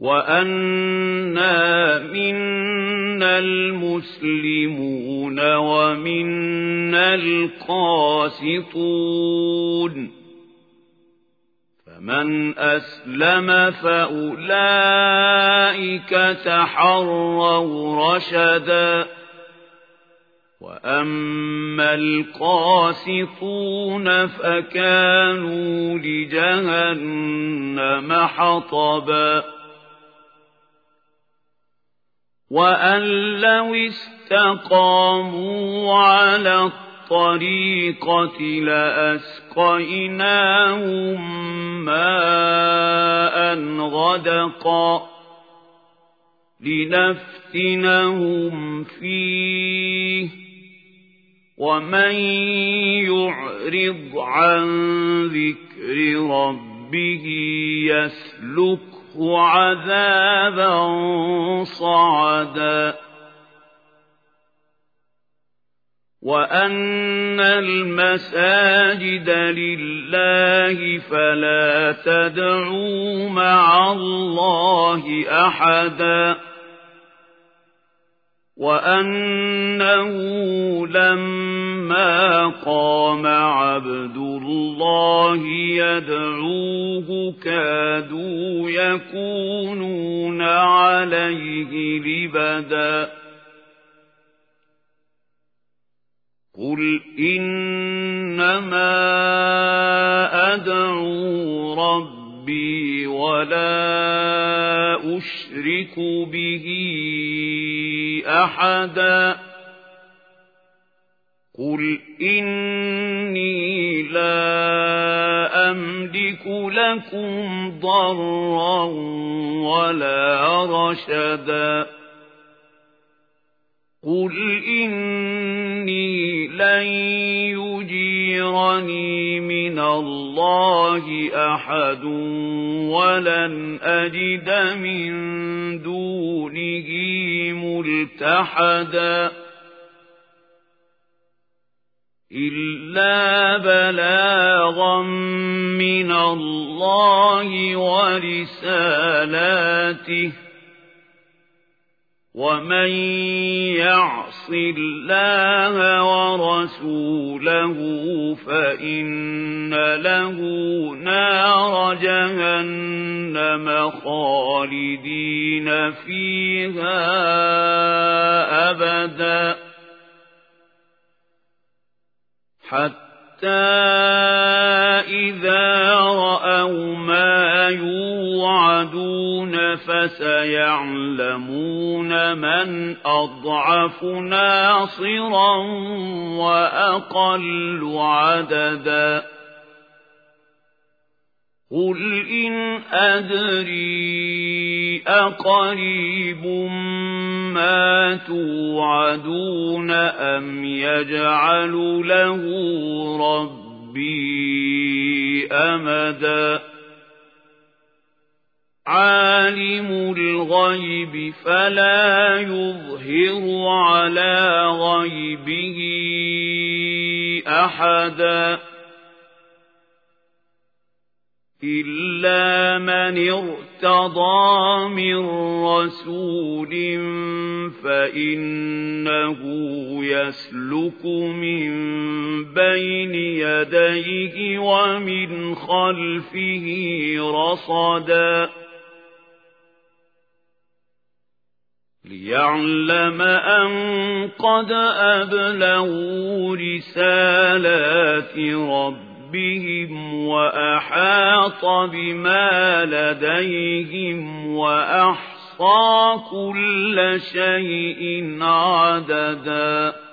وَأَنَّا مِنَّا الْمُسْلِمُونَ وَمِنَّا الْقَاسِطُونَ فَمَنْ أَسْلَمَ فَأُولَئِكَ تَحَرَّوْا رَشَدًا وَأَمَّا الْقَاسِطُونَ فَكَانُوا لِجَهَنَّمَ حَطَبًا وَأَن لَّوْ اسْتَقَامُوا عَلَى الطَّرِيقَةِ لَأَسْقَيْنَاهُم مَّاءً غَدَقًا لِّنَفْتِنَهُمْ فِيهِ وَمَن يُعْرِضْ عَن ذِكْرِ رَبِّهِ يَسْلُكْهُ عَذَابًا صَعَدًا وَأَنَّ الْمَسَاجِدَ لِلَّهِ فَلَا تَدْعُوا مَعَ اللَّهِ أَحَدًا وَأَنَّهُ لَمَّا قَامَ عَبْدُ اللَّهِ يَدْعُوهُ كَادُوا يَكُونُونَ عَلَيْهِ لِبَدًا قُلْ إِنَّمَا أَدْعُو رَبِّي وَلَا أُشْرِكُ بِهِ أَحَدًا قُلْ إِنِّي لَا أَمْلِكُ لَكُمْ ضَرًّا وَلَا رَشَدًا قُلْ إِنِّي لَن يُجِيرَنِي مِنَ اللَّهِ أَحَدٌ وَلَنْ أَجِدَ مِن دُونِهِ مُلْتَحَدًا إِلَّا بَلَاغًا مِّنَ اللَّهِ وَرِسَالَاتِهِ وَمَن يَعْصِ اللَّهَ وَرَسُولَهُ فَإِنَّ لَهُ نَارَ جَهَنَّمَ خَالِدِينَ فِيهَا أَبَدًا حَتَّى إِذَا رَأَوْا مَا يُوعَدُونَ فَسَيَعْلَمُونَ مَنْ أَضْعَفُ نَاصِرًا وَأَقَلُّ عَدَدًا قُلْ إِنْ أَدْرِي أَقَرِيبٌ مَا تُوعَدُونَ أَمْ يَجْعَلُ لَهُ رَبِّي أَمَدًا عَالِمُ الْغَيْبِ فَلَا يُظْهِرُ عَلَى غَيْبِهِ أَحَدًا إِلَّا مَنِ ارْتَضَىٰ مِن رَّسُولٍ فَإِنَّهُ يَسْلُكُ مِن بَيْنِ يَدَيْهِ وَمِنْ خَلْفِهِ رَصَدًا لِيَعْلَمَ أَن قَدْ أَبْلَغُوا رِسَالَاتِ رَبِّهِمْ وَأَحَاطَ بِمَا لَدَيْهِمْ وَأَحْصَىٰ كُلَّ شَيْءٍ عَدَدًا